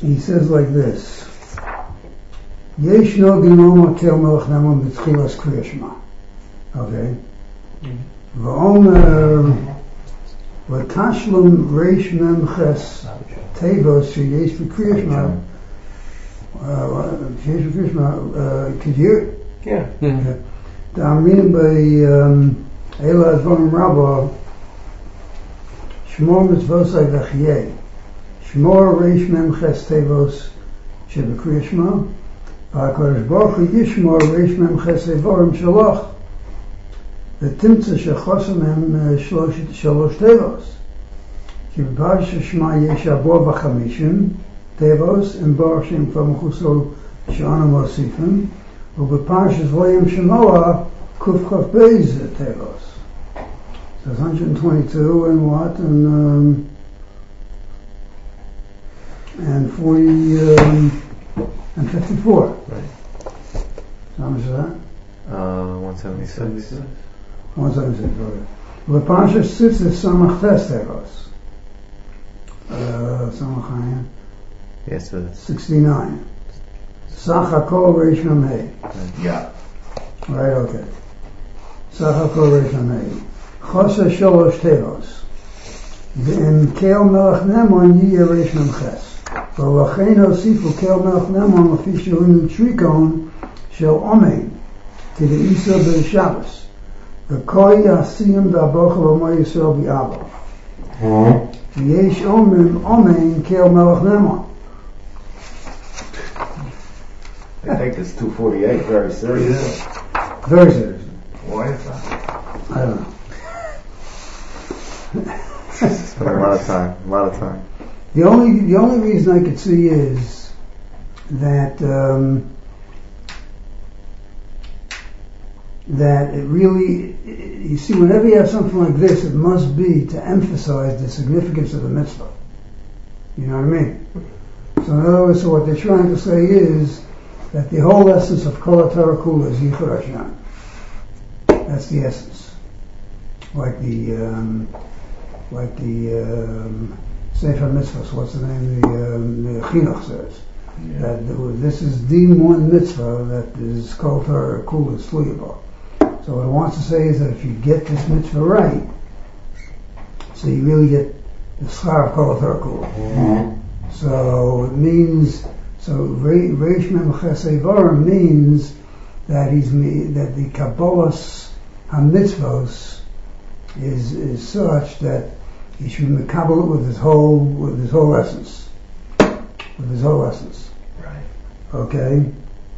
he says like this. Yesh no ginoma kel melech nemon b'tchilas Kriya Shema. Okay. V'omer v'tashlum reish mem ches tevos sheyesh b'Kriya Shema. Sheyesh b'Kriya Shema. Could you? Yeah. Da'amin by Ela Advarim Rabbah Shmor mitzvosai v'chiyei Shmor reish mem ches tevos sheb'Kriya Shema. HaKadosh Baruch Hu Yishmor reish mem ches evorim shalach v'timtza shechosem hem shalosh tevos ki b'parashat Shema yesh abo v'chamishim tevos and Baruch Shem Famuchuso she'anu mosifim u'b'parashat Vayim Shemoah kuf kaf beis tevos. So it's 122 and what and 40 and 54. Right. How much is that? 176. 176, okay. The Parsha sits at Samach Tes Tevos. Samach Chaim. Yes, so it's 69. Sach HaKol Reish Mem Hei. Yeah. Right, okay. Sach HaKol Reish Mem Hei. Chosa Sholosh Tevos. V'im Kel Melech Nemon Yiyeh Reish Mem Ches. ולכן הוסיפו קל מלך נמון לפי שהוינו טריקון של אומן כדאיסר בשבס וכוי יעשים והבוכל ומו ישראל ביאבו ויש אומרים אומן קל מלך נמון. I think it's 248 very serious. Very serious. Why is that? I don't know. spent a lot of time. The only reason I could see is that that it really, you see, whenever you have something like this, it must be to emphasize the significance of the mitzvah. You know what I mean? So in other words, so what they're trying to say is that the whole essence of Kol HaTorah Kula is Yichud Hashem. That's the essence. Like the Sefer Mitzvahs, what's the name? The Chinuch says that this is the one mitzvah that is Kol Torah Kula is Sluyabah. So what it wants to say is that if you get this mitzvah right, so you really get the schar of Kol Torah Kula. So it means, Reish Mem Ches Evorim means that that the Kabbalas HaMitzvos is such that he should makabel it with his whole essence. With his whole essence. Right. Okay?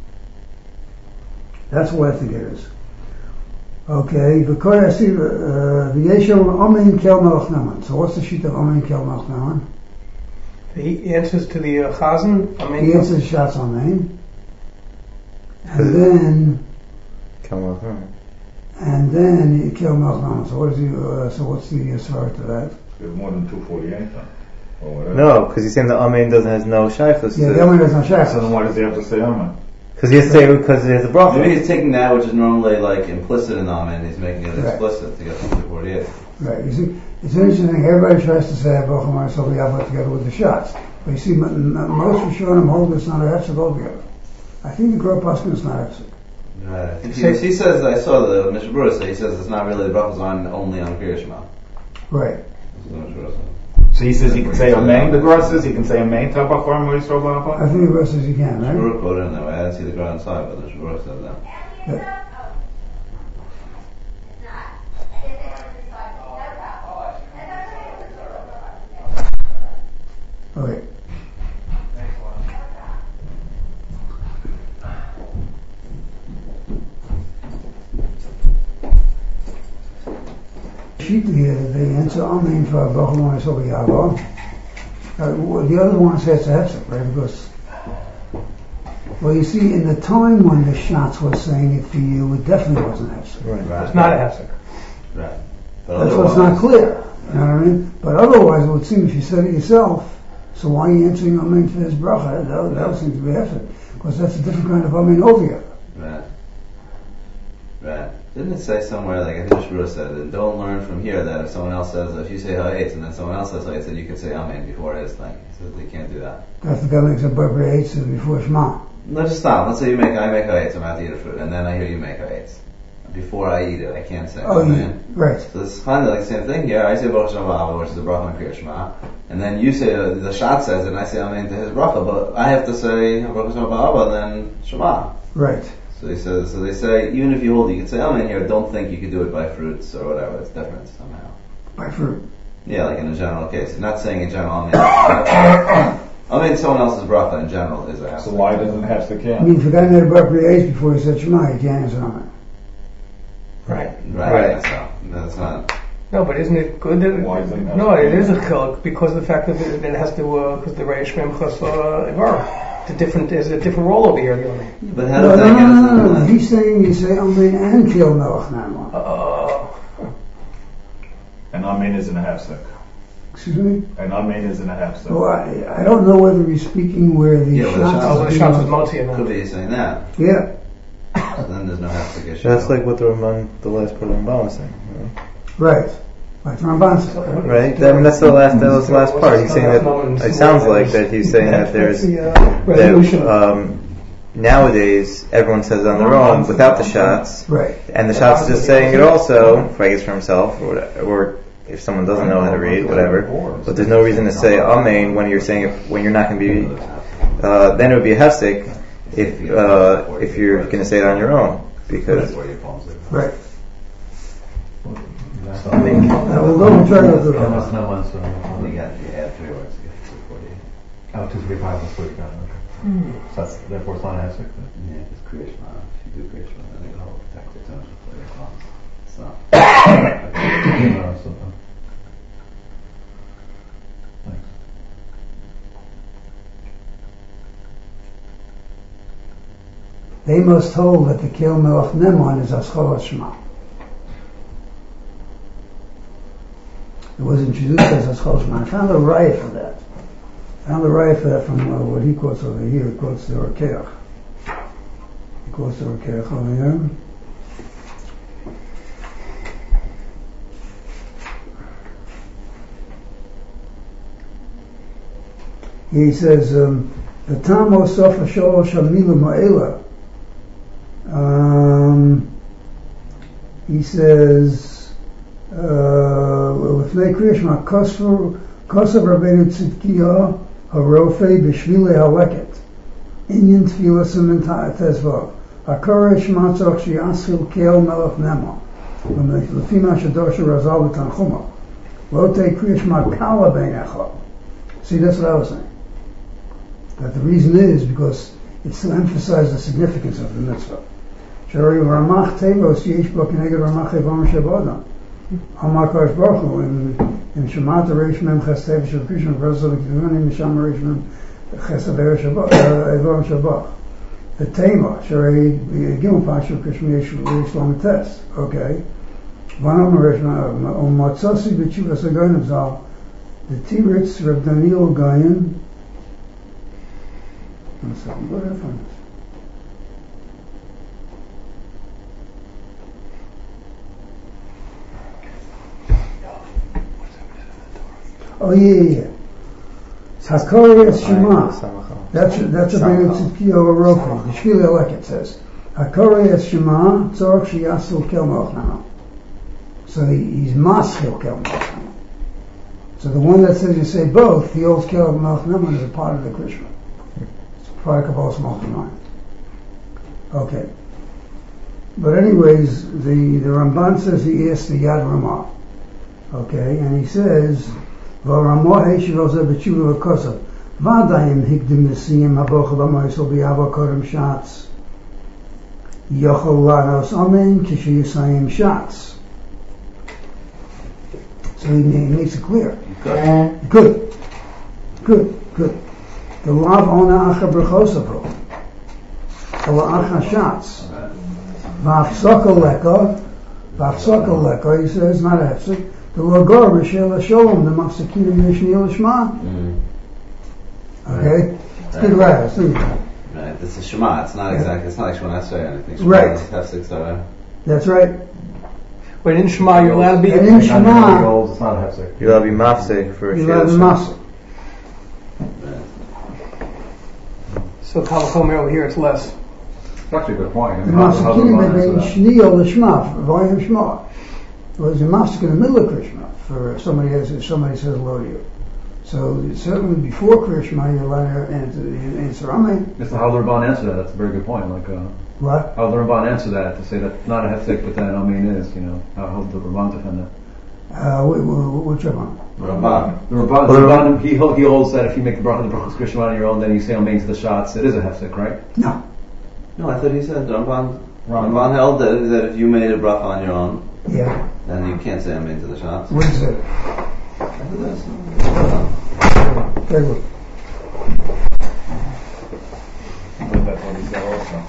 That's what I think it is. Okay, V'koy Asir, V'yeshel Omein Kel Melech Neman. So what's the sheet of Omein Kel Melech Neman? He answers to the Chazan. He answers Shatz Omein. And then Kel Melech Neman. So what is what's the Yisrael to that? There's more than 248 then. Or whatever. No, because he's saying the Amen has no shaykhus. Yeah, the Amen has no So shaykhus. then why does he have to say Amen? Because he has to say, because there's a bracha. Maybe he's taking that which is normally like implicit in Amen, he's making it Right. explicit to get from 248. Right, you see, it's interesting, everybody tries to say Baruch Amar Sol Yavah together with the shots. But you see, most Rishonim hold it's not a hefsek altogether. I think the Grove Paskin is not hefsek. Right. He says, I saw the Mishnah Berurah say, he says it's not really the brachas only on Kriya Shema. Right. That's what the Mishnah Berurah says. So he says he can say Amen, the Gemara says he can say Amen, Tabach Varim Lo Yisrael B'Nafal? I think the rest as you can, Mishnah right? Berurah quoted in that way. I didn't see the Gemara inside, but the Mishnah Berurah said that. Good. Okay. Sheet here, they answer Amen for Baruch Amar Sol Yavah. The other one says it's a hefsek, right? Because, well, you see, in the time when the Shatz was saying it for you, it definitely wasn't hefsek. Right. It's not a hefsek. Right. That's what's not clear. You know what I mean? But otherwise, it would seem if you said it yourself, so why are you answering Amen for his bracha? That would seem to be hefsek. Because that's a different kind of Amen altogether. Right. Right. Didn't it say somewhere, like I think Shmuel said, that don't learn from here that if someone else says, if you say ha'etz and then someone else says ha'etz, then you can say amen before his thing. He says they can't do that. That's the guy makes a Barbara Eitz before Shema. Let's just stop. Let's say I make ha'etz, I'm about to eat a fruit, and then I hear you make ha'etz. Before I eat it, I can't say amen. Right. So this is kind of like the same thing here. I say Baruch Shem Ha'ava, which is the bracha on Kriyat Shema, and then you say, the Shat says it, and I say amen to his bracha, but I have to say Baruch Shem Ha'ava, then Shema. Right. So they say, even if you hold it, you can say amen here, don't think you could do it by fruits or whatever, it's different somehow. By fruit. Yeah, like in a general case. I'm not saying in general amen. Amen to someone else's bracha in general is a hefsek. So why doesn't it have to I count? mean, if a guy made a Barbara Eitz before he said Shema, he can't answer amen. Right. Right. That's not. No, but isn't it good that Why is it not? No, it is a chiluk because of the fact that it has to because the Reish Memchas Ivar. There's a different role over here. The only. But how does that get us No. He's saying you say amen and kill Melech Naaman. And amen is in a hefsek. Excuse me? And amen is in a hefsek. Well, I don't know whether he's speaking where the Yeah, well, shots The shots was Motzi and Could be saying that. Yeah. So then there's no hefsek issue. That's like what the last part of the Ramban was saying. Right. Like Ramban said. Right? That's the last part. He's saying that, it sounds like that he's saying that there's, that, nowadays, everyone says on their own without the shots. Right. And the shots is just saying it also, I guess for himself, or if someone doesn't know how to read, whatever. But there's no reason to say amen when you're saying it, when you're not going to be, then it would be a hefsek if you're going to say it on your own. Because, Right. I think We'll go and try to do that. You add 3 words to get to 48. Oh, 235 is what you got. Okay. So that's, therefore it's not an hefsek. Yeah, it's Kriya Shema. If you do Kriya Shema, then it'll help protect the tone for your class. It's not. Thanks. They must hold that the Kel Melech Naaman is Ascholas Shema. It was introduced as Ascholas Shema. I found a riot for that. From what he quotes over here. He quotes the Orkeach. Over here. He says, the Tamo Sofa Sholosh Hamilu Ma'ela. He says, Lefnei Kriya Shema Kosav Rabbeinu Tzidkiya Harofei B'Shvilei HaLeket Inyan Tefillah Siman Tezvav HaKoreh Shema Tzorach Sheyaschil Kel Melech Naaman Lefi Ma Shadosha Razal B'Tanchuma Lo Tei Kriya Shema Kala B'Einecha. See, that's what I was saying. That the reason is because it's to emphasize the significance of the mitzvah. Shari Ramach Tevos Yesh Bo Keneged Ramach Evam Shabodam Amar Kosh Baruch Hu in Shemata Reish Mem Ches Tev Shel Krishna V'Rosel V'Kivani Misham Reish Mem Ches Evam Shabach the Tema Shari Gimel Pashu Krishna Yesh Lam Tes. Okay. Vanam Reish Mem Matzosi B'Tshuvas Hagoyim Zal the Tiritz Reb Daniel Gayan. One second, go ahead, find this. Oh yeah. Hakori Shema. That's a Beinu Tzidkiya Arofi. The Shvili Aleket says. Hakori Shema Tzorach Sheyasul Kel Melech Naaman. So he's Maschil Kel Melech Naaman. So the one that says you say both, the old Kel Melech Naaman is a part of the Krishna. It's a part of Kabbalah's multi-mind. Okay. But anyways, the Ramban says he asked the Yad Ramah. Okay, and he says, V'Ramah Eishiv Ozer B'Tshuva V'Kosav V'Adayim Hikdim Nesiyim Haboch L'Moisel B'Yavo Kodem Shatz Yochel Lanos Amen Kishi Yisayim Shatz. So he makes it clear. Good. The Lav Ona Acha Brachosavro. The La'acha Shatz. V'Afsokal Leka, he says, not Hefsek. The Lagor B'Shel Shalom, the Mafsakina Yishni Lishma. Okay? It's good right. Right, it's a Shema, it's not exactly, it's not like Shema Esrei or anything. Right. Hefsek, so, That's right. But in Shema, you're allowed to be. And in Shema, It's not a hefsek. You're allowed to be mafsek for you have Sheilas. muscle. So Kalachomer over here, it's less. It's actually a good point. I The mean, how the Mafsikim Ron being answer that? Shniyah Lishma, Vayim Shema. Well, there's a Mafsik in the middle of Krishma for somebody if somebody says hello to you. So certainly before Krishma, you're allowed to answer Amen. It's how the Ramban answer that. That's a very good point. Like What? how the Ramban answer that to say that not a hefsek, but then Amen is. How the Ramban defend that. Which one? Ramban. The Ramban he holds that if you make the brachas Krishma on your own, then you say Amen to the shots. It is a hefsek, right? No. No, I thought he said Ramban held that if you made a bracha on your own, Yeah. then you can't say amen to the shots. What is it? I thought that's. Very good. But that's what he said also.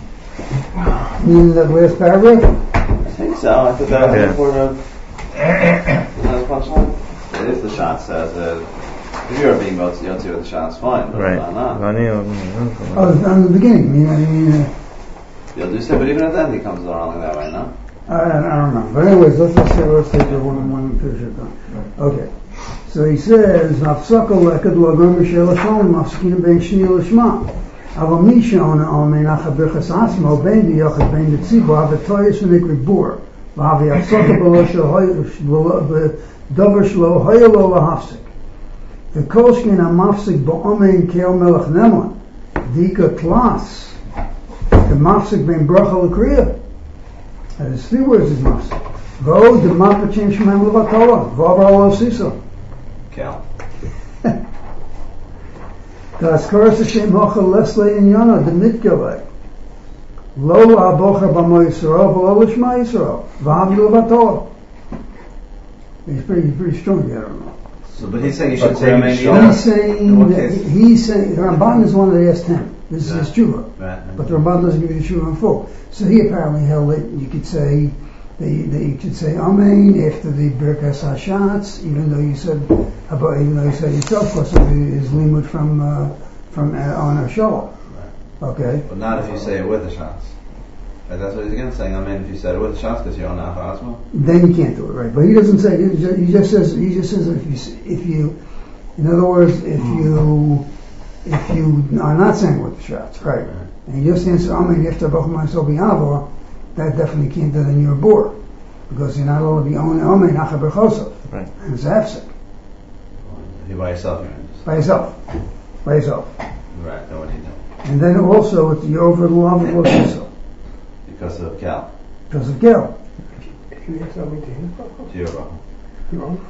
In the last paragraph? I think so. I thought that was Yeah. before the punchline. If the shot says that if you're being motzei yotzi with the shots, fine. But Right. not. Oh, from the beginning. You'll do so, but even at the end he comes along that way, no? I don't know. But anyways, let's take the one picture done. Okay. So he says, "Nafsakol lekad lagom b'shel hashon mafskin ben shni l'shma." Aval misha on menach haberchas asmo ben diyochad ben detzibo avetoyis v'nikri bur v'avi afsakol b'lo b'dover shlo hoyelo lahafsik. The kolshkin amafsik ba'omein keil melech nemon dika klas. The mafsik ben bracha l'kriya. There's 3 words is mafsik. Go the mafsik shemaim levatola. V'avar lo siso. Cal. Das Koras Hashem hocha lesle in Yonah the mitgelei. Lo abocha b'mo Yisrael v'lo l'shma Yisrael. V'av levatola. He's pretty strong here, I don't know. So, but he's saying you should But say maybe amen. show- He's saying, the Ramban is the one that asked him. This is his tshuva. Right. But the Ramban doesn't give you the tshuva in full. So he apparently held it, you could say, you could say Amen after the Birkas Hashatz, even though you said yourself, because of his limud from on Hashalom. Okay? But not if you say it with the shots. Right, that's what he's again saying. Amen if you said it with the shots because you're on Alpha Asma. Then you can't do it, right? But he doesn't say, he just says if you, in other words, if you are not saying with the shots, right? And you just answer Amen after Bachman Sobi that definitely can't do it in your board. Because you're not allowed to be Amen Acha Berchosov. Right. And it's Hafsik. If you're by yourself, you're just. By yourself. Right, then what do you do? And then also with the over the love of Losiso. Because of Cal. Because of Gil. You have something to his bracha? To your bracha. Your own?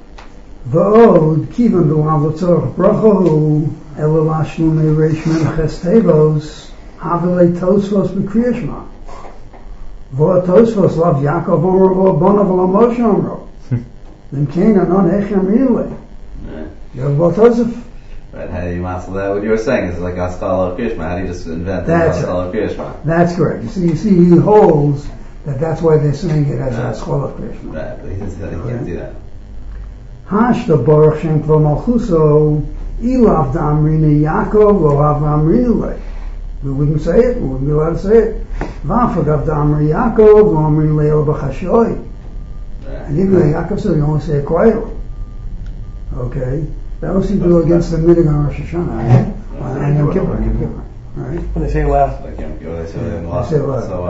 V'od kivan b'lav l'tzorach brachahu elo lashnu me'reish menches tevos havelei tosfos b'kriyashma. V'od tosfos lav Yaakov omer v'obonav v'lo Moshe omro. Then Canaan non hechem rilei. Right. You have v'od tosef. Right, how do you master that? What you were saying is like Astala Krishma. How do you just invent That's Astala Krishma? That's correct. You see, he holds that's why they're saying it as a scholar of Krishna. Right, but he can't do that. Hashta Baruch Shem Klo Malchuso Ilav Damrina Yaakov Lo Hav Amrina Le. We wouldn't say it. We wouldn't be allowed to say it. Vafagav Damri Yaakov Lo Amrina Le El B'Chashoi. And even though Yaakov said, you only say it quietly. Okay, that would seem to go against the minig on Rosh Hashanah, right? And Yom Kippur, right? When they say loud. Like Yom Kippur, they say it in They say it loud. So,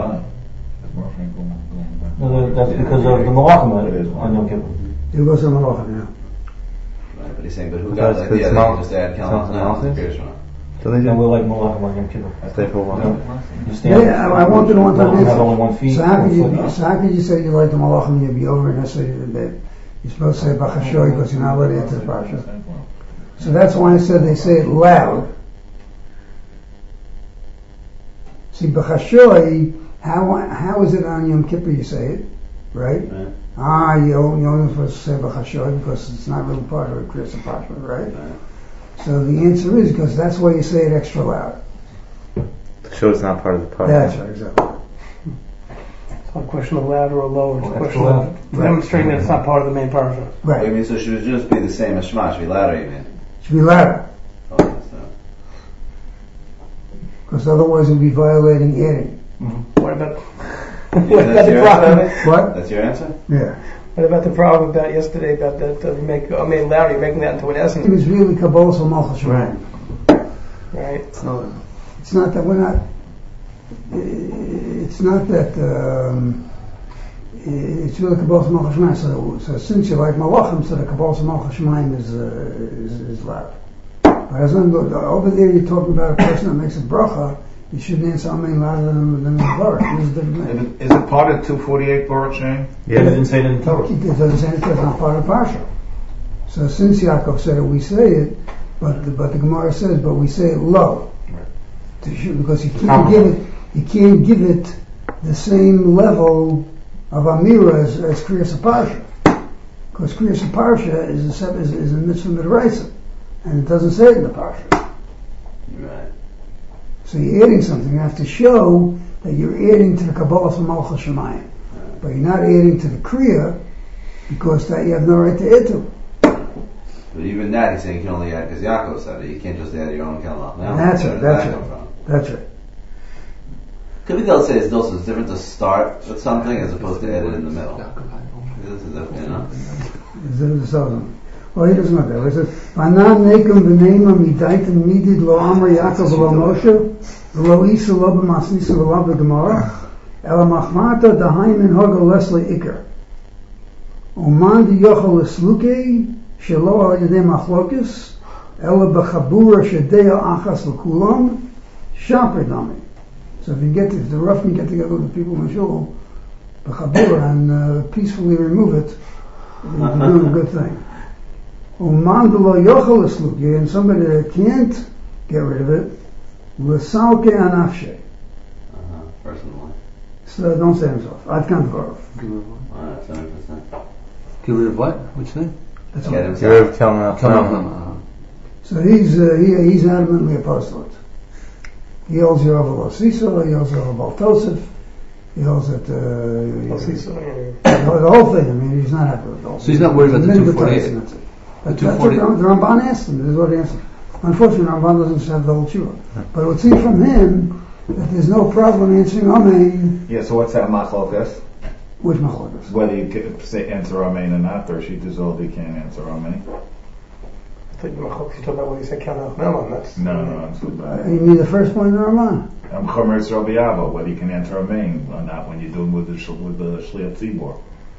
No, that's because of the Malachim on Yom Kippur. It goes to Malachim, yeah. right, but he's saying, but who got the idea that you just add Kalam now to Krishma? So they And do. we're like Malachim on Yom Kippur. Stay for one. You stand, Yeah, I wanted to you have only 1 feet. So how could 1 foot. you say you like the Malachim and you'd be over and say that you're supposed to say B'Chashoi because you're not allowed to enter the Parsha? So that's why I said they say it loud. See, B'Chashoi, how is it on Yom Kippur you say it, right? You're only supposed to say B'Chashoi because it's not really part of a Kriyas Parsha, right? So the answer is because that's why you say it extra loud. To show it's not part of the part. That's right, exactly. It's not a question of loud or low. It's a Extra question loud. of demonstrating that it's not part of the main parsha. What do you Right. mean? So should it just be the same as Shema? Should be louder, you mean? Should be louder. Oh, that's not. Because otherwise we'd be violating adding. What about What about the problem? What? That's your answer? Yeah. What about the problem about yesterday about that you make Amen louder, you're making that into an It essence, was really Kabbalah Malchus Shemayim. right? So, It's not that we're not. It's not that. It's really Kabbalah Malchus Shemayim. So since you like Malachim, so the Kabbalah Malchus Shemayim is loud. But as long as over there you're talking about a person that makes a bracha, you shouldn't answer Amen louder than the Baruch. Is it part of 248 Baruch Shem? Yeah, they didn't say it in the Torah. It doesn't say it's not part of Parsha. So since Yaakov said it, we say it, but the Gemara says, but we say it low, because you can't give it the same level of Amira as Kriyas Parsha, because Kriyas Parsha is a mitzvah midraisa, and it doesn't say it in the Parsha. Right. So you're adding something. You have to show that you're adding to the Kabbalah from Malchus Shemayim, but you're not adding to the Kriya, because that you have no right to add to. But even that, he's saying you can only add because Yaakov said it. You can't just add your own Kelach. That's right. Could be they'll say it's also different to start with something as opposed to add it in the middle. This is different, you know? Well, he doesn't know that. He says, "Vanan nekum v'neima midaitin midid lo amar Yaakov lo Moshe lo isa lo b'masnisa lo b'gemara ela machmata dahaim in hoga leslie ikar uman di yochel esluke shelo al yedei machlokis ela b'chabura shedei achas l'kulam shaper dami." So if the rough can get together with the people in the shul, b'chabura, and peacefully remove it, you're doing a good thing. And somebody that can't get rid of it, l'salke anafshe. Personally. So don't say himself. I've come to go. 7%. get rid of what? Which thing? That's Get all. himself. You're telling us. So he's adamantly opposed to it. He holds Yerova Lo Siso, he holds Yerova Baltosif, he holds that the whole thing. I mean, he's not happy with the whole thing. So he's not worried about the 248. That's it. That's what the Ramban asked him. This is what he answered. Unfortunately, Ramban doesn't have the whole tshuva. But it would seem from him that there's no problem answering Amen. Yeah, so what's that machlokas? Which machlokas? Whether you can say answer Amen or not, or she dissolved, you can't answer Amen. I thought you were talking about what you said, Kelach Melon. That's No, I'm so bad. You mean the first point in the Ramban? I'm Chomer Rabbi Abba, whether you can answer Amen or not when you're doing with the Shliat Tzibor.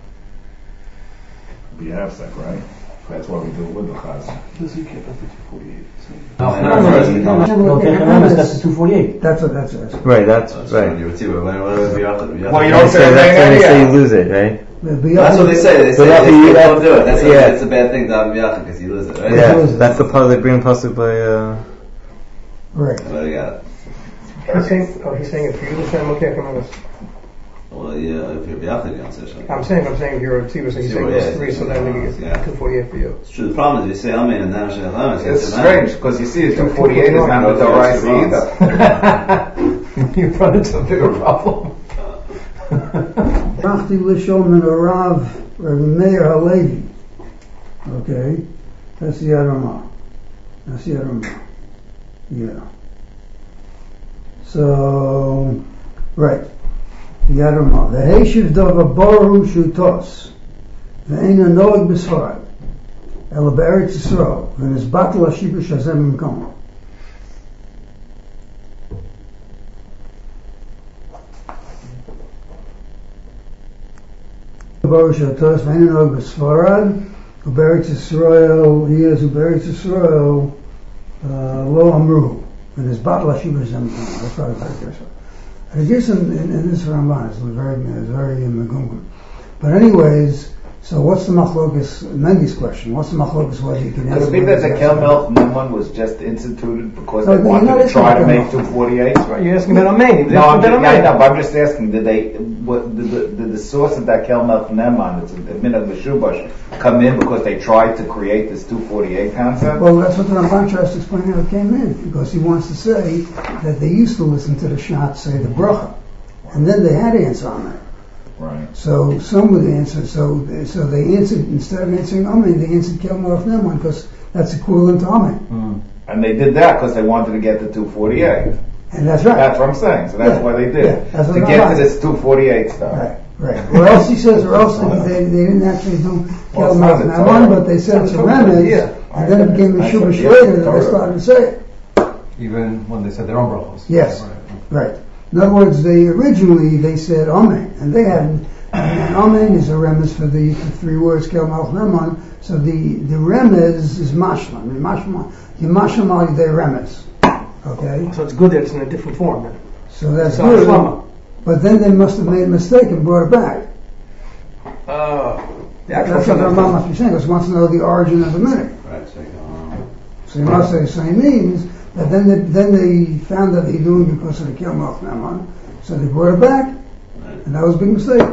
Be half-sec, right? That's why we do it with the Chaz. Does he care about the 248? No, Techanamis, that's the 248. That's what that's it. Right, that's That's right. what we Well, you don't say That's when they say you Amen. lose it, right? That's what they say. They say But if you don't do it. That's yeah. it's a bad thing to have Miyachah because you lose it, right? Yeah, that's the part of the green pasuk by. Right. Well, you got it. he's saying it for you to say, okay, I can remember. Well, yeah, if you're Miyachah, you don't say Shem. I'm saying if you're a Tzibur, so he's saying those three, so then we get Yeah. 248 for you. It's true. The problem is you say Amen and then Hashem Amen. It's strange, because you see, 248 is not the Doraisa either. You run into a bigger problem. Rachti Lishol min Rav Rabbi Meir Halevi. Okay, that's the Adamah. Yeah. So, right. The Adamah. The Heishiv Dava Boru Shutos. The Eina Noeg B'Sfarad. Ela Be'eretz Yisrael. And his Batal Hashiba Shazem Mkomo. Boru Shutos. Ve'eina Noeg B'Sfarad. Uberetz Yisrael. He is Uberetz Yisrael. Lo Amru. And his Batal Hashiba Shazem Mkomo. That's probably very good. I guess in this Ramban is very megumgum. But anyways, so what's the machlokas? Mengi's question. What's the machlokas? Whether you can Could answer. it be that the Kel Melch Niman was just instituted because No, they no, wanted no, to that's try not to Kel make Melch. 248? Right, you're asking about Amen. No, but I'm just asking, did the source of that Kel Melch Niman, it's a Minhag Meshubash, come in because they tried to create this 248 concept? Well, that's what the Ramban tries to explain how it came in, because he wants to say that they used to listen to the Shat say the bracha, and then they had to answer on that. Right. So some would answer. So they answered, instead of answering Amen, they answered Kel Melch Neman because that's equivalent to Amen. And they did that because they wanted to get the 248. And that's right. That's what I'm saying. So that's Yeah. why they did Yeah, that's what to I'm get to saying. this 248 stuff. Right. Or else he says, or else they didn't actually do Well, Kel it's not Malchus the Naman, Torah. but they said it's a That's remez, yeah. and then it became a That's Shubash what- yeah, later that they Torah. started to say it. Even when they said their own brachos. Yes. Right. In other words, originally they said Amen, and they hadn't. And Amen is a remez for the three words Kel Malchus Naman. So the remez is mashlam. Mashlam al yidei remez. Okay. So it's good that it's in a different form then. So that's It's not good. Shlama. But then they must have made a mistake and brought it back. The actual That's what the Shlama. Rambam must be saying, because he wants to know the origin of the minute. Right, so, So he must say, so he means that then they found that they knew him because of the Kel Malchus Naman, so they brought it back, and that was a big mistake.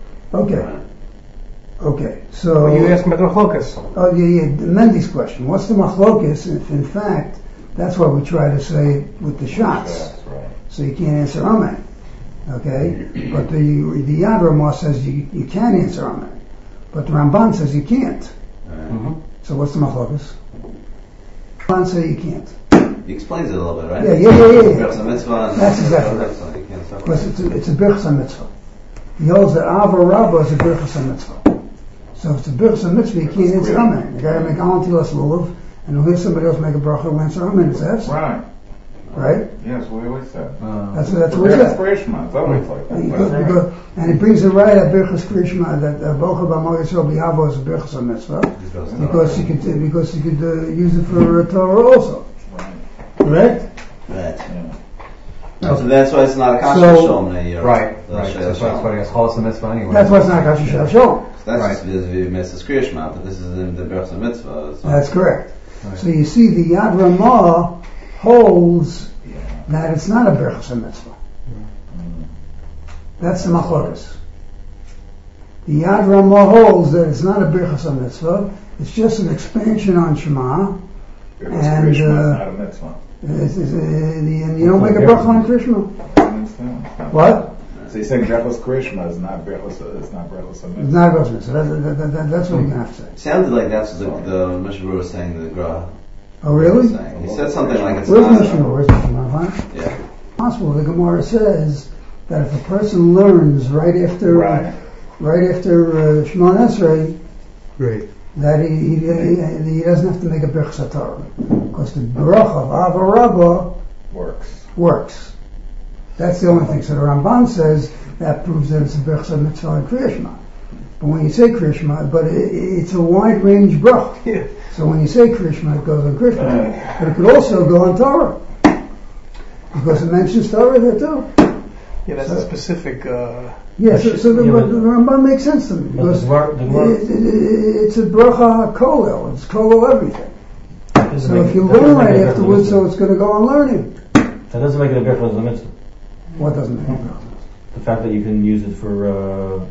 Okay, so... Well, you asked about the Machlokas. Oh, yeah, Mendy's question. What's the Machlokas? If in fact, that's what we try to say with the shots. That's right. So you can't answer Amen. Okay? But the Yad Ramah says you can answer Amen. But the Ramban says you can't. Mm-hmm. So what's the Machlokas? Ramban say you can't. He explains it a little bit, right? Yeah. Birchas HaMitzvah and That's exactly right. so you can't separate. Because it's a Birchas HaMitzvah. He holds that Ava Rabbah is a Birchas HaMitzvah. So if it's a Birchas HaMitzvah, you can't answer Amen. You gotta make Alan Tilas Lulav, and he'll hear somebody else make a bracha and answer Amen. It's a Right. right? Yes, we always said. That's what we That's said. Krishma. It's always like that. Because, That's right. and it brings it right at Birchas Krishma that Bocha B'Amo Yisrael B'Yavo is a Birchas HaMitzvah because you could use it for Torah also. Right. Correct? Right. Yeah. So that's why it's not a kasha So- shalom. Right. So that's why it's Cholas HaMitzvah anyway. That's why it's not Kashi Shal Shalom. That's Right. just vis-a-vis Mitzvah's Kriyashma, but this is in the Birchas HaMitzvah. So. That's correct. Right. So you see, the Yad Ramah holds that it's not a Birchas HaMitzvah. That's the Machlokas. The Yad Ramah holds that it's not a Birchas HaMitzvah. It's just an expansion on Shema. Because And, Krishma is not a mitzvah. And you don't make a bracha on Krishma. I understand. What? So you're saying Brechos Krishma is not Brechos It's HaMitzvah. not a bracha. So that's what you're going to have to say. It sounded like that's what the Mishnah Berurah was saying to the Gra. Oh, really? was saying. He said something like it's Where's not. Mishnah? Where's Mishnah? Huh? Yeah. Possible. The Gemara says that if a person learns right after Right. Shemona Esrei, Great. that he doesn't have to make a Birchas Torah because the bracha of Ava Rabbah works. That's the only thing. So the Ramban says that proves that it's a Birchas Mitzvah and Kriya Shema. But when you say Kriya Shema, but it's a wide range bracha. Yeah. So when you say Kriya Shema, it goes on Kriya Shema, but it could also go on Torah because it mentions Torah there too. Yeah, that's a specific. Yeah, so the Ramban makes sense to me because it's a bracha kolel. It's kolel everything. So if you learn right afterwards, so it's going to go on learning. That doesn't make it a Birchas HaMitzvah. What doesn't make it? The fact that you can use it to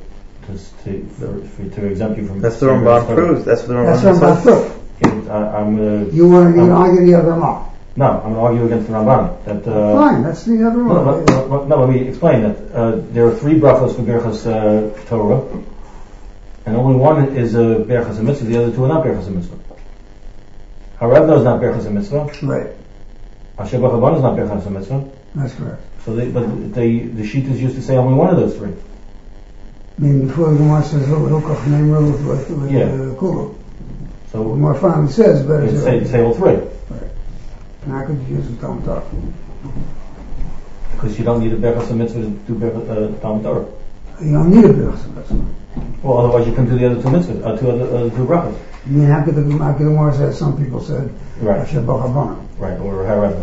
exempt you from. That's the Ramban proves. That's what the That's Ramban Ramban says. proof. I'm gonna. You want to argue the other Ramah? No, I'm going to argue against the Ramban. That, Fine, that's the other Ramah. no, let me explain that. There are three brachos for Birchas Torah, and only one is a Birchas HaMitzvah, the other two are not Birchas HaMitzvah. Harevno is not Birchas HaMitzvah. Right, Asher B'Chabon is not Birchas HaMitzvah. that's correct. So the sheet is used to say only one of those three. I mean, before the Gemara says Hilkach Neimra with Kulu. So The Gemara finally says, but you say all three. and I could use the Talmud Torah. Because you don't need a Birchas HaMitzvah to do Talmud Torah. You don't need a Birchas Mitzvah. Well, otherwise you can do the other two mitzvahs, two brachos. I mean, how could the Gemara say? Some people said, Right. Asher B'Chabon. Right, or Harevno.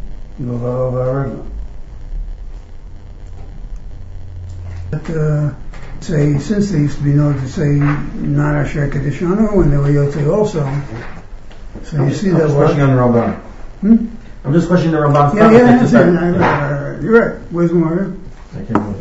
But say, since they used to be known to say not Asher Kedishanu when they were Yotzei also, so you see that word. on the Ramban. I'm just questioning the Ramban's Yeah, comments. you're right. Where's the word? I can't remember.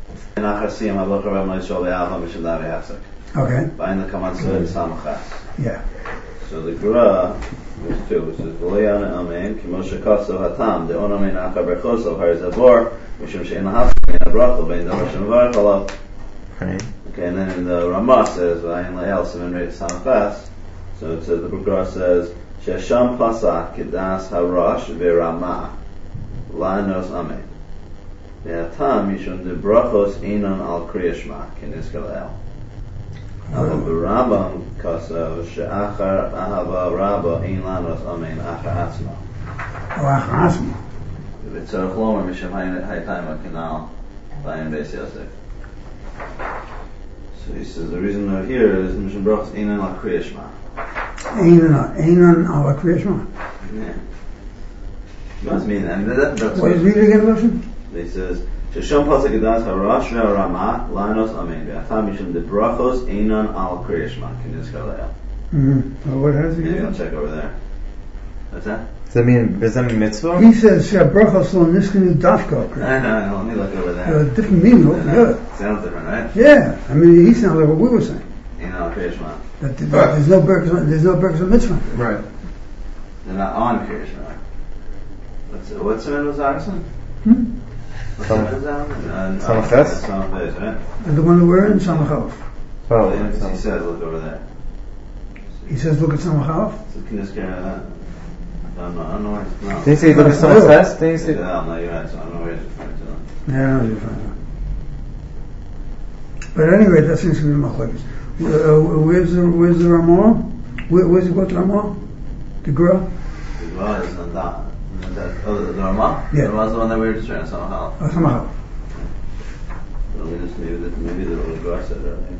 Okay, By the command of Samachas. yeah. So the Gra, verse 2, it says, V'leyana amen, ki Moshe kaso hatam, de ono mein acha berchoso, har zabor, mishum she'en lahafka min habracha, vein davar shem varech alav. Right. Okay, and then in the Ramah says, V'ayin le'el, simen reit samachas. So it says, the Gra says, Shesham pasak, kedas harash, ve'ramah. La'anos Amen. Ve'atam mishum de brachos einon al Kriya Shema k'nizkal אבל ברמב"ם כתוב שאחר אהבה רבה אין לנו אמן אחר עצמו. או אחר עצמו. וצריך לומר משם הייתה עם הכנל בעין בייס יוסף. So he says the reason they're here is Mishum Brachos einon al Kriya Shema. Einon al Kriya Shema. Yeah. Must mean that. That's what. Read it again, Russian. He says ששום פסק גדס הראש והרמה לענוס אמן ואתה משום דברachos einon al Kriya Shema כנזכר לעיל. What has he? Maybe I'll check over there. What's that? Does that mean mitzvah? He says brachos lo niskenu dafka. I know, let me look over there. Different meaning altogether. Sounds different, right? Yeah, I mean he sounds like what we were saying. Einon al Kriya Shema. That there's no berachos mitzvah. Right. They're not on Kriya Shema. What's the name of Zarson? Samachas? Samachas, right? And the one that we're in, Samachov. Probably. He says, look over there. He says, look at Samachov. So can you just carry that? I don't know where it's not. Did you say look at Samachas? Did you say? No, you're right, so I don't know where it's referring to. Yeah, you're fine. But anyway, that seems to be the machlokes. Where's the Ramah? Where's it go to Ramah? The Gra? The Gra is on that. The Ramah? Yeah. The Ramah is the one that we were just trying to somehow. Samachov. Maybe the Gra said it earlier.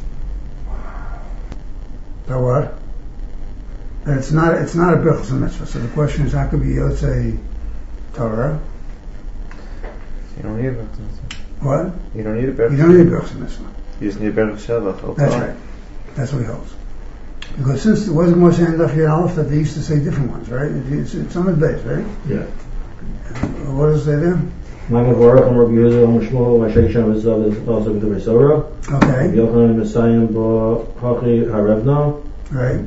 So what? That it's not a berachos mitzvah. So the question is, how could be Yotzei Torah? You don't need a berachos mitzvah. What? You don't need a berachos. You don't need a berachos mitzvah. You just need a berachos shavach. That's right. That's what he holds. Because since there wasn't more saying Daf Yud Aleph that they used to say different ones, right? It's on the base, right? Yeah. What does it say there? Magavorach and Rabbi Yehuda and Shmuel and Shei Shem is also with the Resora. Okay. Yochanan Messiah bo Hachi Harevna. Right.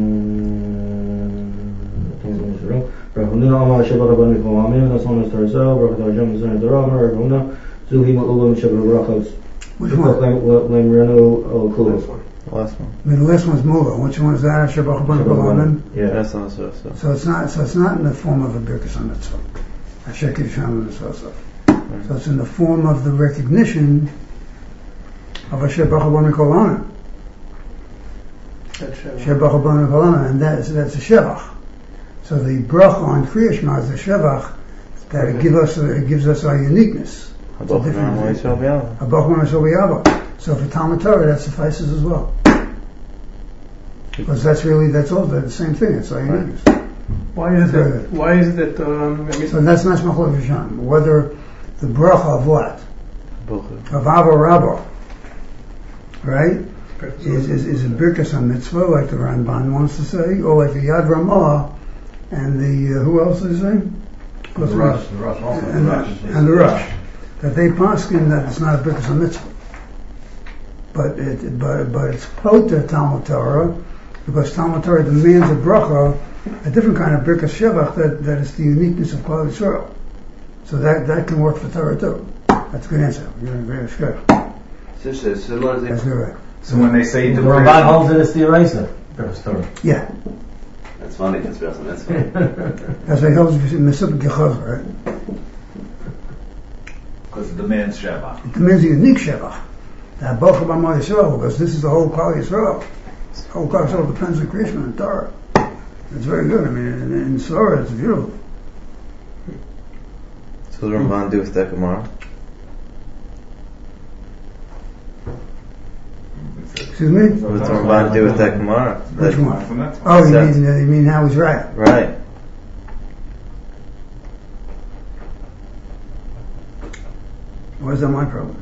Rahunina Amar Shabbat Rabban Micholamim. That's one is Tarzah. Baruch Hashem is in the Rama. Rahunina Zuhi Ma'ulam Shabbat Brachos. Which one? Lem Reno Kulu. The last one. I mean, the last one's Mula. Which one is that? Shabbat Rabban Kohanim. Yeah. That's also so. So it's not in the form of a birkas mitzvah. Hashekid Shem and so. So it's in the form of the recognition of a Shabbat Rabban Kohanim. Shabbat Rabban Kohanim, and that's a shevach. So the bracha on Kriya Shema is the shevach that it gives us our uniqueness. It's a different thing. So for Talmud Torah, that suffices as well. Because that's all the same thing. It's our uniqueness. Why is it that? So that's not Machlok Rishonim. Whether the bracha of what? Of Ava Rabba, right? Is a birkas on mitzvah, like the Ramban wants to say, or like the Yad Ramah, and the who else is his name? The Rush also. And the Rush. That they paskin that it's not a birkas on mitzvah, but it's poter Talmud Torah, because Talmud Torah demands a bracha, a different kind of birkas shevach that is the uniqueness of Klal Yisrael. So that can work for Torah too. That's a good answer. You're very good. That's That's good, right. So when they say The Ramban holds it as the eraser. Torah. Yeah. That's funny, that's funny. That's why he holds Mesubik Yechaz, right? because it demands Sheva. It demands a unique shevach. That both of Amar Yisrael, because this is the whole Klal Yisrael. The whole Klal Yisrael depends on Krishna and Torah. It's very good. I mean, in Surah, it's beautiful. So what does Ramban do with that Gemara? Excuse me? What does Ramban do with that Gemara? Which one? That's Oh, you mean how he's right? Right. Why is that my problem?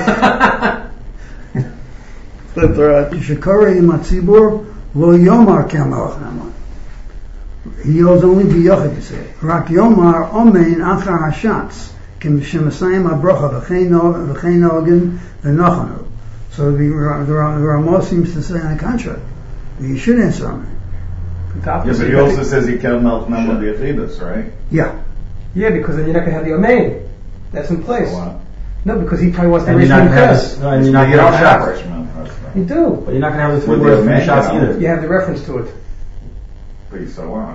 That's right. Shekari Matzibur Lo Yomar Kel Melech Naman. He holds only biyachid, you say. Rak Yomar Omein Achar Hashatz Kim Shemasayim HaBrocha V'chein Ogin V'nochanu. So the Ramah seems to say on the contrary. You should answer Amen. Yeah, but he also says he can't melt Naman B'yachidus, right? Yeah. Yeah, because then you're not going to have the Amen. That's in place. Wow. No, because he probably wants to And raise you're not the going to test. have you don't have have Sheva. You do. But you're not going to have the three With the words three Amen, shots yeah. either. You have the reference to it. But so what?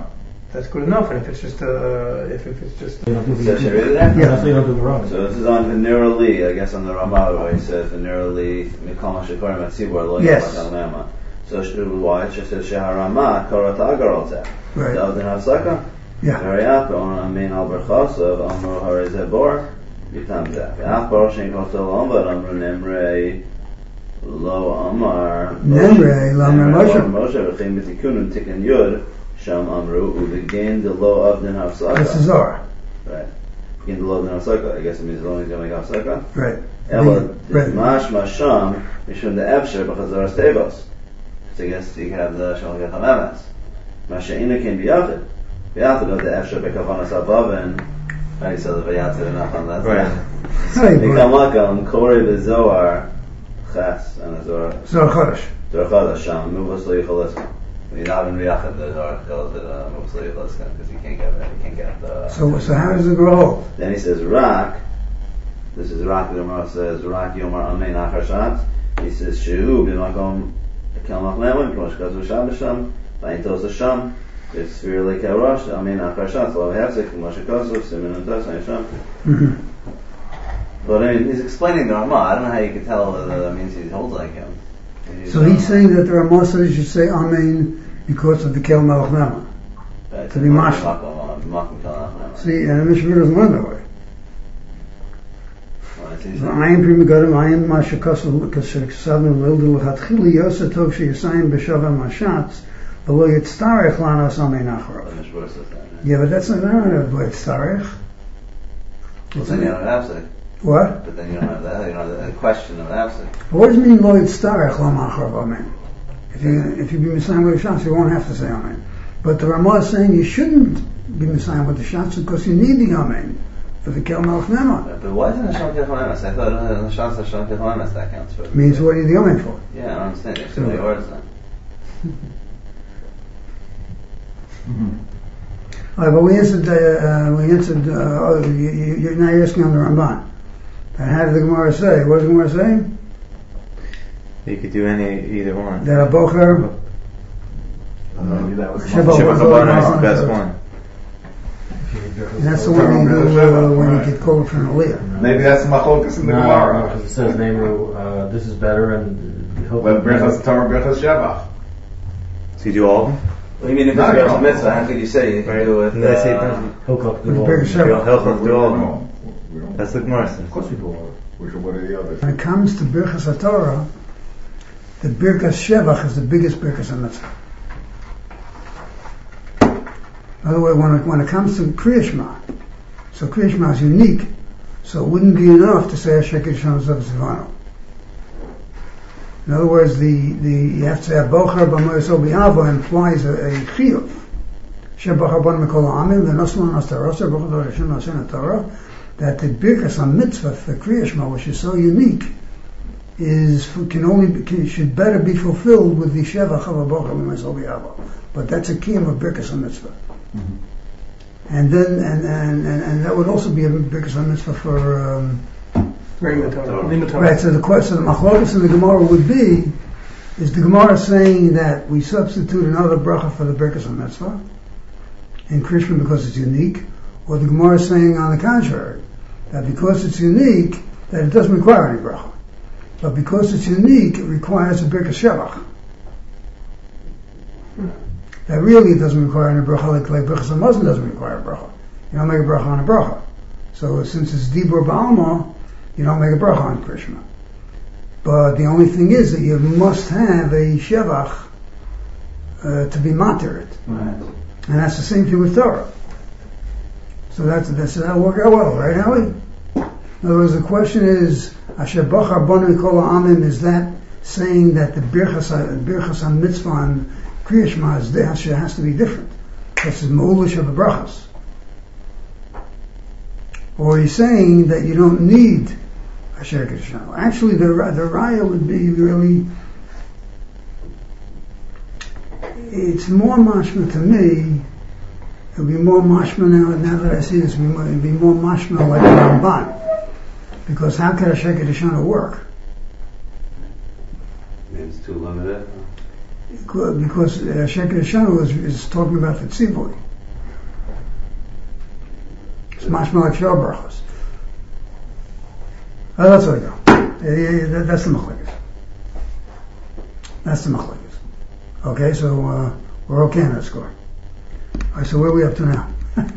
that's good enough. And if it's just You don't do So should I read it there? Yeah, so you don't do the wrong. So this is on Venerali, I guess on the Ramah, where he says Venerali Mikal Shikorim Atzibur Lo Yes. Yamach Al-Mema. So why it just says Sheharama Korat Agar Alzeh. Right. Davdin Hafsaka. Yeah. Variat on Amin Al Berchasov Amru Harizebor Yitam Zeh. Ve'ach Baruch Shem Kosel Omvad Amru Nemrei Lo Amar Nemrei Lo Amar Moshe. Moshe V'chim B'tikunun Tikkun Yud Sham Amru U'Begin De Lo Avdin Hafsaka. This is Zohar. Right. Begin to love the Hafsaka. I guess it means as long as you don't make Hafsaka. Right. Ela Right. Mashma Sham Mishum De Ebsher B'Chazar Stevos. So I guess you can have the Shalom Gecham Emes. Masha'ina can be Yachid. B'Yachid of the Ebsher B'Kavanas Abavin. I said the V'Yachid enough on that. Right. Hey, Mikam Lakam Kori B'Zohar Ches and the Zohar Zohar Chodesh. Zohar Chodesh Sham Muvas Lo Yichol. You're not in V'Yachid the Zohar calls it Muvas Lo Yichol because you can't get the. So how does it grow? Then he says Rak. This is Rak. The Gemara says Rak Yomar Amein Achar Shat. He says Shehu B'Makom Kelmach Le'Amin K'mosh Kazu Sham B'Sham V'Ayin Tos Sham It's Sphere Lake Rosh Amein Achar Shat Lo Hefzik K'mosh Kazu Simin and Tos Ayin Sham. But I mean, he's explaining the Ramah. I don't know how you can tell whether that means he holds like him. So he's saying that the Ramah says you should say Amen because of the Kel Melech Nema. To be mashal. See, and the Mishnah doesn't learn that way. I am prima godim, I am masha kosel kashavim lildu l'chatchili yosa tov sheyasayim b'shavim mashatz v'lo yitztarech lanos amein acharav. Yeah, but that's not lo yitztarech. Well, then you don't have to. What? But then you don't have that. You don't have the question of absent. What does it mean lo yitztarech lam acharav amen? If you be Messiah with the shots, you won't have to say amen. But the Ramah is saying you shouldn't be Messiah with the shots because you need the amen for the Kel Melech Nema. But why isn't it Hashem Kechol Emes? I thought the shots of Hashem Kechol Emes that counts for. Means what are you the amen for? Yeah, I don't understand. There's too many words then. All right, but we answered. You're now asking on the Ramban. And how did the Gemara say? What did the Gemara say? You could do either one. That a bocher. Maybe that was Sheba Chabana is the best one. And that's the one you do when you get called from Aliyah. Maybe that's machlokas in the No, Gemara. because it says Nehru, this is better, and But Brechas Torah, Brechas Shevach. So you do all of them? What do you mean if it's No, Brechas no. Mitzvah? How could you say you can do it? Let's say Hilchot With do the all. bigger Sheba. Hilchot do all of them. We don't. That's the Gemara says. Of course we do all. What are the others? When it comes to Birkas HaTorah, the Birkas Shevach is the biggest Birkas HaMitzvah. In other words, when it comes to Kriya Shema, so Kriya Shema is unique, so it wouldn't be enough to say Asher Kishon Zav Zivano. In other words, you have to say Bocher B'Moyes Obi'ava implies a chiyuv. Shebachar Bon Mikol Ha'amim V'Nosman Astarosah B'Chol Hashem Hashem Torah. That the Birkas HaMitzvah for Kriya Shema, which is so unique, should better be fulfilled with the Shevach of a Bocher B'Moyes Obi'ava. But that's a kiyum of Birkas HaMitzvah. And then, and that would also be a Birkas HaMitzvah for. Right, so the machlokas in the Gemara would be, is the Gemara saying that we substitute another bracha for the Birkas HaMitzvah in Krishma because it's unique, or the Gemara is saying on the contrary, that because it's unique, that it doesn't require any bracha. But because it's unique, it requires a Birkas Shevach. That really doesn't require any bracha, like Birkas HaMazon doesn't require a bracha. You don't make a bracha on a bracha. So since it's Dibur Ba'alma, you don't make a bracha on Krishna. But the only thing is that you must have a Shevach to be matir it. Right. And that's the same thing with Torah. So that'll work out well, right, Howie? In other words, the question is, Asher Bachar Bonu Kol Ha'amim, is that saying that the Birchas HaMitzvah and Kriya Shema has to be different? This is Ma'ulish of the Brachas. Or he's saying that you don't need Asher Kishon. Actually, the raya would be really, it's more mashma to me. It would be more mashma now that I see this. It would be more mashma like the Ramban, because how could Asher Kishon work? It's too limited. Because Asher Kishon is talking about the tzivui. mashma like shor brachos. That's what I go. That's the machlekes. That's the machlekes. Okay, so we're okay on that score. All right, so where are we up to now?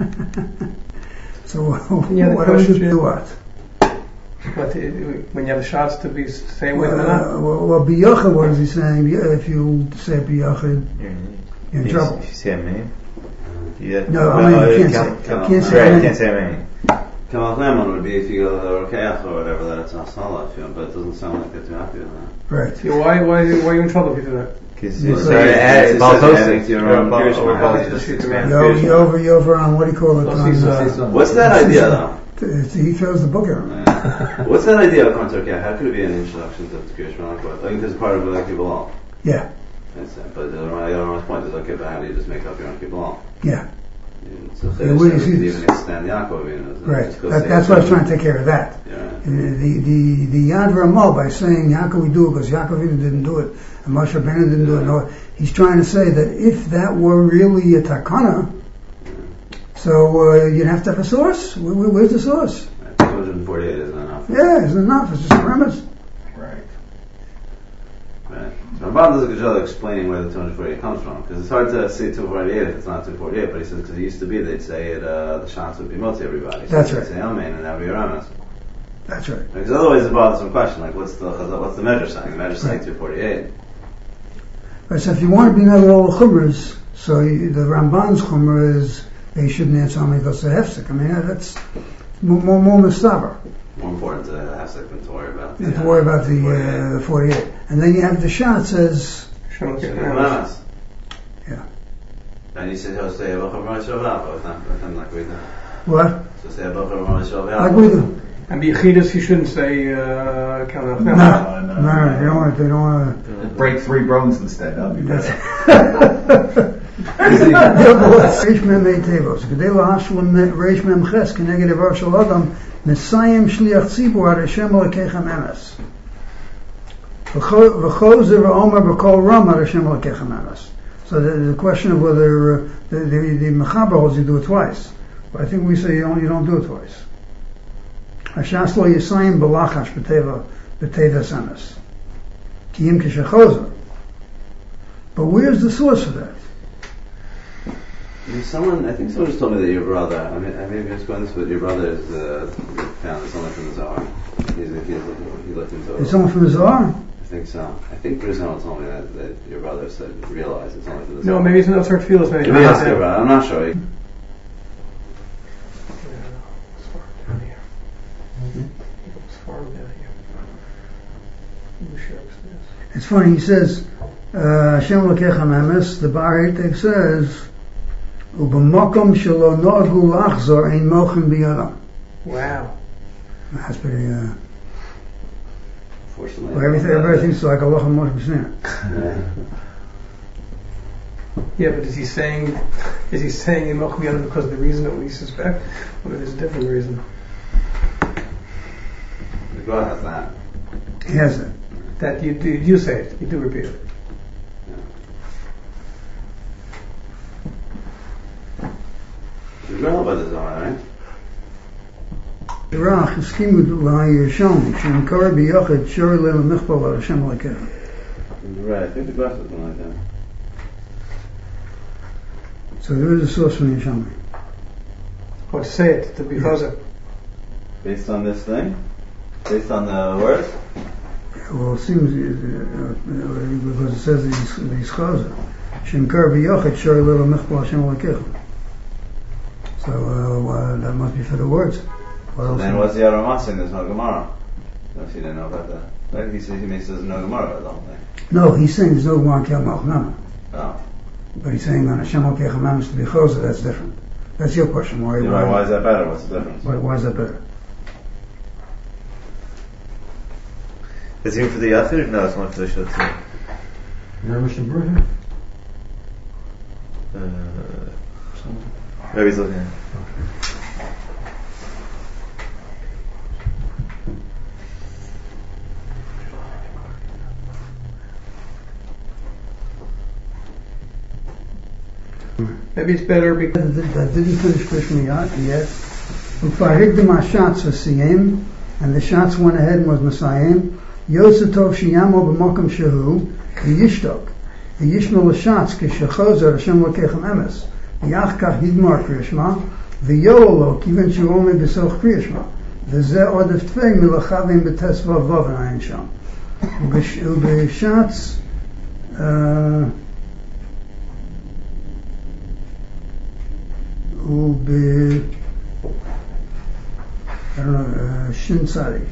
So what do we do? What? But when you have the shots to be same way or not? Well, biyachid, what is he saying? If you say biyachid, you're in trouble. If you say amen. No, I mean, you can't say amen. Kamal Lemon would be if you go to the Rokeach or whatever, that it's not solid, but it doesn't sound like they're too happy with that. Right. So why are you in trouble if you do that? Because you you started adding to your own Kirishma. You're over on, what do you call it? What's that idea though? He throws the book around. What's that idea of Kontor? How could it be an introduction to Kirishma? I think there's part of it like you belong. Yeah. But I don't know what's the point. It's okay, but how do you just make up your own belong? Yeah. So where do you see this? Even extend Yaakov. Right. That's why I was trying to take care of that. Yeah. The Yad Ramah, by saying how can we do it because Yaakov didn't do it and Moshe Rabbeinu didn't do it. No, he's trying to say that if that were really a takana, so you'd have to have a source. Where's the source? 248 isn't enough. Yeah, it's enough. It's just a premise. Right. So Ramban does a good job of explaining where the 248 comes from, because it's hard to say 248 if it's not 248, but he says because it used to be they'd say it, the shots would be multi everybody. So That's they'd right. say Amen and that would be Ramas. That's right. Because otherwise it bothers some question, like what's the measure saying? The measure saying 248. Right, so if you want to be another all the chumras, so the Ramban's chumra is they shouldn't answer how many goes to hefsek. I mean that's more mistaber. More important to Hefsek than to worry about. To worry about the 48. And then you have the shot says Ramas. Yeah. And you said he'll say Abacha Ramah Shalvah, like we do. What? So say Abacha Ramah Shalvah. Like we do. And biyachidus you shouldn't say Kamal. No, they don't want to. Break 3 bones instead. That'd be better. Reish mem tevos. Gedei lahashlim reish mem ches keneged devar shel adam mesayim shliach tzibur ad Hashem lekechem emes. V'chozer v'omer b'kol ram ad Hashem lekechem emes. So the question of whether the mechaber holds you do it twice, but I think we say you don't do it twice. Hashas lo yisayim b'lachash b'tevas emes. Kiyim kishechozer. But where's the source of that? I think someone just told me that your brother, I mean just going this, but your brother is found this only from the Zohar. He looked into it. Is someone from the Zohar? I think so. I think Brizano told me that your brother said, realized it's only from the No, Zohar. maybe it's another third field. Maybe. Maybe ask your brother, I'm not sure. It's funny, he says, Hashem lekechem emes, the Bar Hitech says, U'b'makom shelo no'agu lachzor ein mochem b'yodam. Wow. That's pretty, Fortunately. well, everybody thinks it's like a lochem moshe b'snei. Yeah, but is he saying in Mochim Yonah because of the reason that we suspect, or there's a different reason? The God has that. He has that. That you say it, you do repeat it. The girl about the Zohar, right? Rach eschimu l'hayirshom, she'imkar b'yochid shor leil michpal al Hashem lekechem. Right, I think the glass is something like that. So there is a source from Yishamri. Or say it, to be chazak. Based on this thing? Based on the words? Well, it seems, because it says he's chazer. She'imkar b'yochid shor leil michpal al Hashem lekechem. So that must be for the words. What else? Then what's the other Ramah? There's no Gemara. No, if you didn't know about that. Like he says there's no Gemara about the whole thing. No, he's saying there's no Gemara Kel Malchnama. Oh. But he's saying on Hashem al Kechem Emes to be Choser, that's different. That's your question. Why Why is that better? What's the difference? Why is that better? Is it even for the Yachid? No, it's only for the Shotzi. You're a Mishnah Berurah? Maybe he's looking at it. Maybe it's better because That didn't finish Krishna yet, Ufarigdim Hashatz V'Siyim, and the shots went ahead and was Messiahim. Yosatov Shiyamo B'Mokum Shehu, Yishtok. Yishma L'Shatz K'Shechozer Hashem L'Kechem Emes. Yachkach Yidmar Kriyashma, V'Yololo Kiven Shirome B'Soch Kriyashma. V'Zeh Odef Tvei Milachavim B'Tes Vav and Ayin Sham. Ub'Shatz I don't know, Shin Tzadi.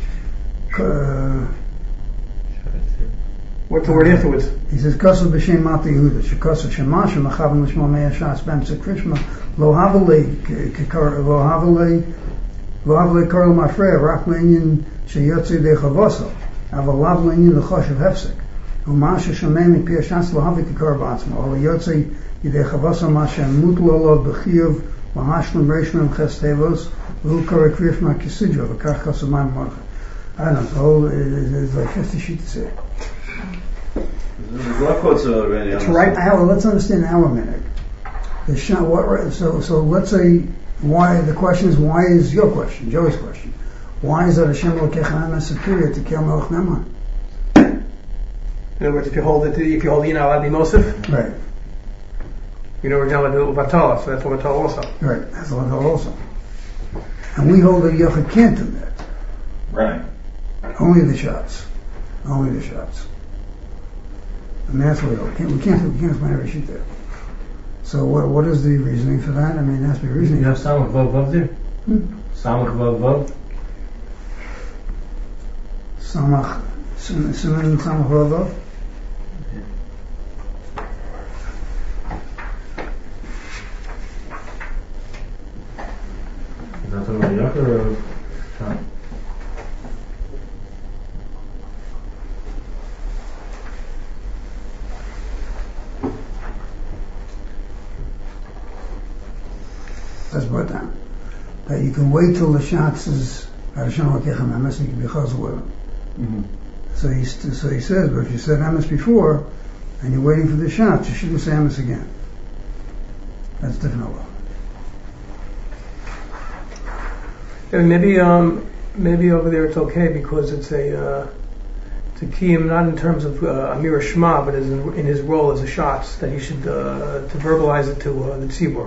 What's the word afterwards? He says, Kosu b'shem Mata Yehuda, shekosu shemasha, machavim l'shmo mea shas b'emtze krishma, lo havale karl mafreya, rak l'inyin sheyotzi dechavoso, aval lav l'inyin l'choshev hefsek, u'masha shomei mipi shas lo havi kikar b'atzmo, o yotzi yidechavoso masha mut lo lo b'chiyav, lahashlim reishmem chestevos, l'ukar krishma kisidro, v'kach kosu maim morcha. I don't know, it's like 50 sheets here. It's right hour. Let's understand our minute. The shot. So let's say why. The question is why is your question, Joey's question. Why is that Hashem L'Kechem Emes superior to Kel Melech Neman? In other words, if you hold you're not allowed to be Mosif, Right. you're not allowed to do Batala, so that's what Batala also. Right. That's what also. And we hold that Yochid can't do that. Right. Only the shots. Only the shots. And that's what we hold. We can't find every sheet there. So what is the reasoning for that? I mean, there has to be reasoning. You have Samach Vav Vav there? Samach Vav Vav? Samach, Simen Samach Vav Vav? Is that talking about Yaakov or Sham? That's brought down. That you can wait till the shots is Hashem L'Kechem Emes and you can be chazal with him. So he says, but if you said Emes before and you're waiting for the shots, you shouldn't say Emes again. That's different law. And maybe over there it's okay because it's a Kiyum, not in terms of Amir Shema, but as in his role as a shots, that he should to verbalize it to the tzibur.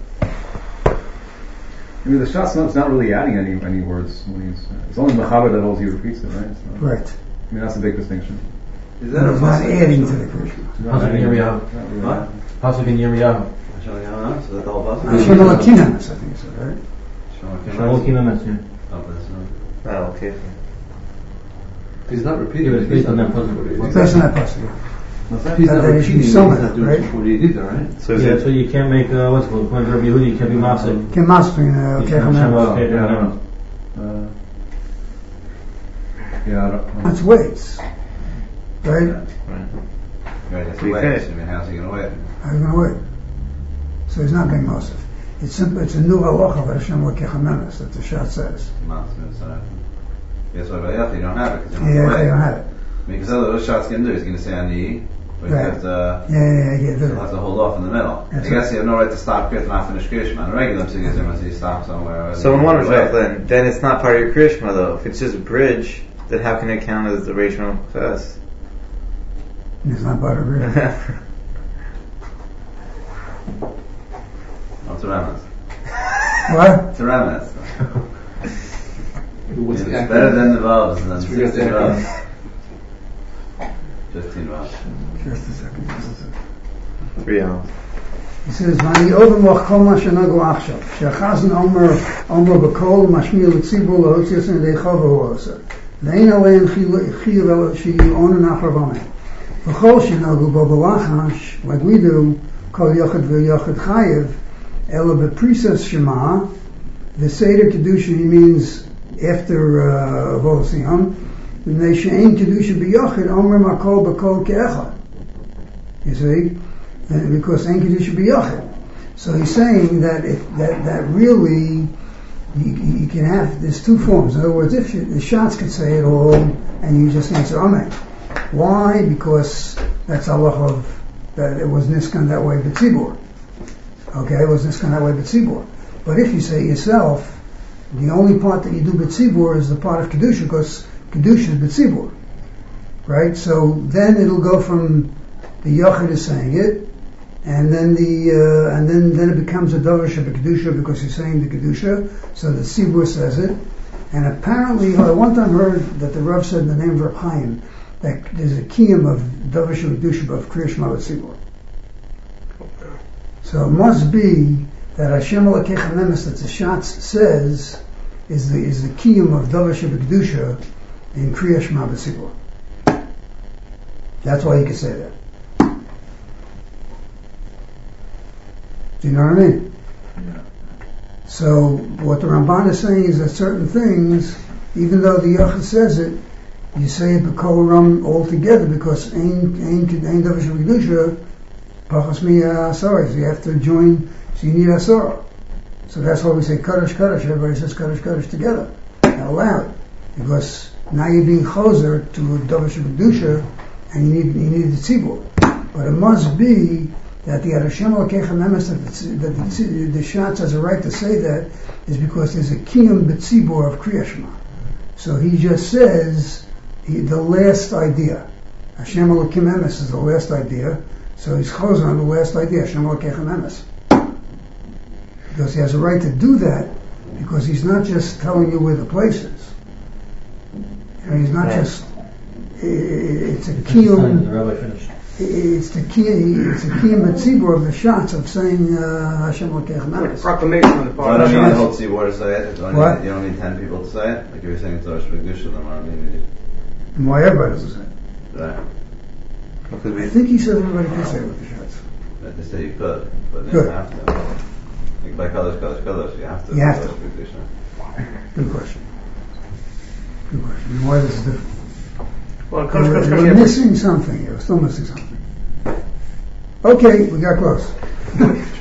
I mean, the shot's not really adding any words. It's only Mechaber that always he repeats it, right? Right. I mean, that's a big distinction. Is that It's not adding to the Krishna. Pasuk in Yirmiyahu. What? Pasuk in Yirmiyahu. So that's the whole bus? Hashem L'Kechem Emes, I think you said, right? Sham L'Kechem Emes, yeah. Oh, okay. He's not It repeating was it. based on that pasuk. Based on that pasuk. He's not That he should repeating it. He's sum it, not doing right? 248 either, right? So is Yeah, it so you can't make, what's it called, according to Rabbi Yehuda, you can't be Mafsik. Ken Maspin, You L'Kechem can't Emes. Sham Yeah, I L'Kechem don't Emes. know. Yeah, I don't know. That's weights. Right? Right, that's We the way. finished. I mean, how's he going to wait? How are you going to wait? So he's not being Mosif. It's simple. It's a new halacha of Hashem L'Kechem Emes that the shot says. Yes, what about you don't have it because you Yeah, don't they don't have have it. I mean, because other those shots can do, he's going to say Ani, but Right. you have to. Yeah. He'll have to hold off in the middle. That's I guess you have no right to stop Kriyat and not finish Kriyashma. On a regular pseudonym, until you stop somewhere. so in one respect then it's not part of your Krishma though. If it's just a bridge, then how can it count as the Rishon Ches? It's not part of it. What's a Ramas? What? It's a Ramas. What's It's the better than the Vavs and then Let's figure out 16 the Vavs. 15 Vavs. Just a second. 3 hours. He says, "Vani odom loch kol ma shenagu achshav. She'achazan omer b'kol mashmiel l'tzibur lahotzias nidei chava hu osa. Ve'ein alein chiyuv el she'yu onen achar v'amen. V'chol shenagu bo b'lachash, like we do, kol yochid v'yochid chayiv, ela b'prises shema, the Seder Kedusha, he means after Avodas Yom, v'nei she'ein Kedusha b'yochid, omer makol b'kol ke'echad. You see? Because Ein Kedusha b'Yochid. So he's saying that that really you can have, there's two forms. In other words, if the shots could say it all and you just answer Amen. Why? Because that's Allah of that it was Niskan that way b'tzibur. Okay, it was Niskan that way b'tzibur. But if you say it yourself, The only part that you do B'tzibur is the part of Kedusha, because Kedusha is B'tzibur. Right? So then it'll go from the Yochid is saying it, and then then it becomes a Dover Kedusha because he's saying the Kedusha, so the Tzibur says it. And apparently, I one time heard that the Rav said in the name of Rav Chaim that there's a kiyum of Dover Kedusha of Kriya Shema Tzibur. So it must be that Hashem Elokecha Nemes that the Shatz says is the kiyum of Dover Kedusha in Kriya Shema Tzibur. That's why you can say that. Do you know what I mean? Yeah. So what the Ramban is saying is that certain things, even though the Yachid says it, you say it b'kol ram all together because ein davar shel kedusha pachas mi asaros. You have to join, so you need asara. So that's why we say kaddish kaddish. Everybody says kaddish kaddish together, out loud, because now you're being choser to davar shel kedusha, and you need the tzibur. But it must be that the Hashem Elokecha Nemes that the Shatz has a right to say that is because there's a kiyum b'tzibur of Kriya Shema. So he just says the last idea. Hashem Elokim Emes is the last idea, so he's chosen on the last idea, Hashem Elokecha Emes. Because he has a right to do that, because he's not just telling you where the place is. He's not just, it's a kiyum. The rabbi finished. It's the kiyum b'tzibur of the shots of saying Hashem Elokecha Emes. Proclamation on the I part don't of need the the Shatz. whole tzibur to say it. It's only, What? you don't need 10 people to say it. Like you were saying, it's Dover Kedusha. Then I don't need it. And why everybody doesn't say it? Right. Because I we, think he said everybody can say it with the shots. But they say you could, but you Good. don't have to. Like by Kaddish, you have to. You have to. Dover Kedusha. Good question. Good question. And why this is different? Well, Kaddish, Kaddish, We're Kaddish, missing something here. We're still missing something. Okay, we got close.